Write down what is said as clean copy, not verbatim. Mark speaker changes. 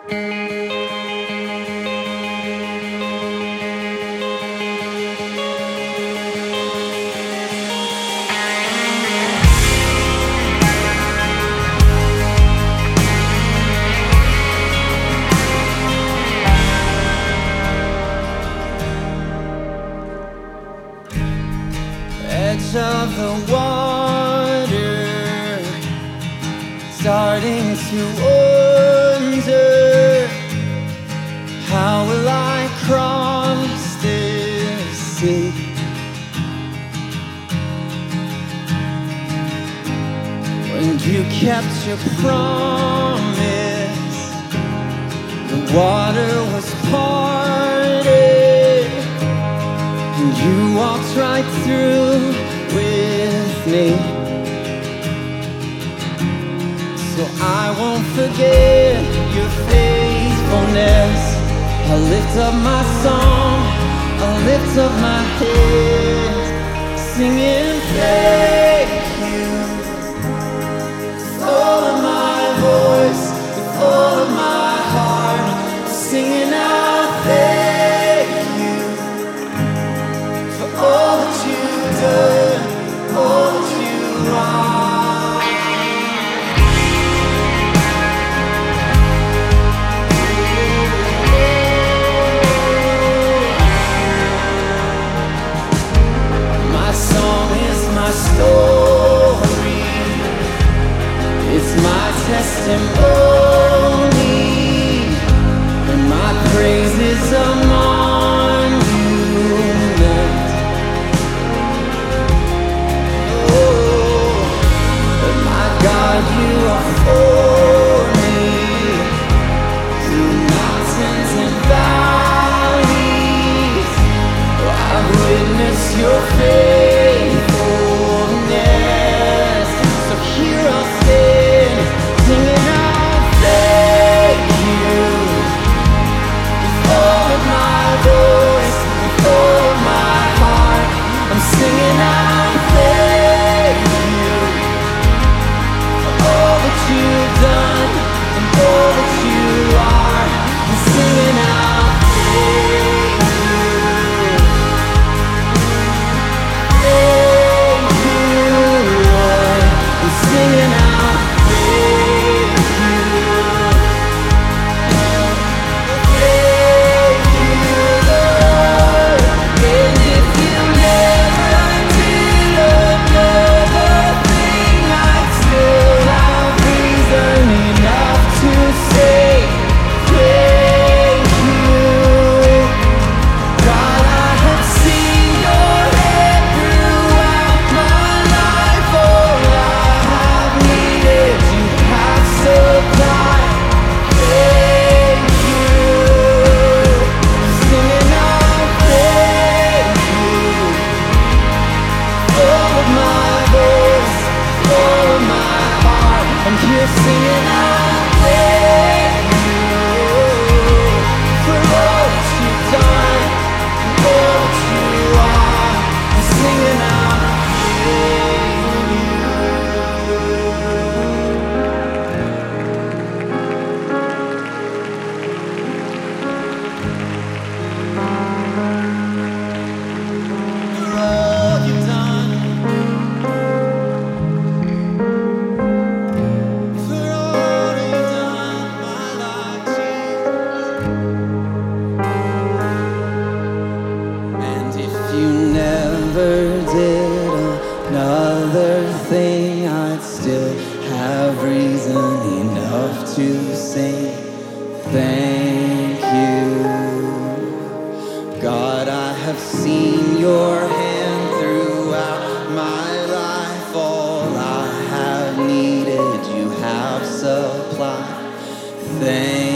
Speaker 1: Edge of the water, starting to wonder, how will I cross this sea? When you kept your promise, the water was parted, and you walked right through with me. So I won't forget your faithfulness. I'll lift up my song, I'll lift up my head, singing thank you. With all of my voice, with all of my heart, singing out thank you for all that you've done, all that you are. My song is my story, it's my testimony, and my praise is a monument. Oh, my God, you are for me, through mountains and valleys. I've witnessed your faithfulness. So here I'll stand, singing out thank you. With all of my voice, with all of my heart, I'm singing out thank you for all that you've done and all that you are. I'm singing out thank you. Singing out thank you, Lord. And if you never did another thing, I'd still have reason enough to say thank you. God, I have seen your hand throughout my life. All I have needed, you have supplied. Thank you. Singing out thank you. All of my voice, all of my heart, I'm here singing out thank you for all that you've done, all that you are. I'm singing out for all you've done, for all you've done in my life, Jesus. And if you never did another thing, I'd still have reason enough to say thank you. God, I have seen your hand throughout my life. All I have needed, you have supplied. Thank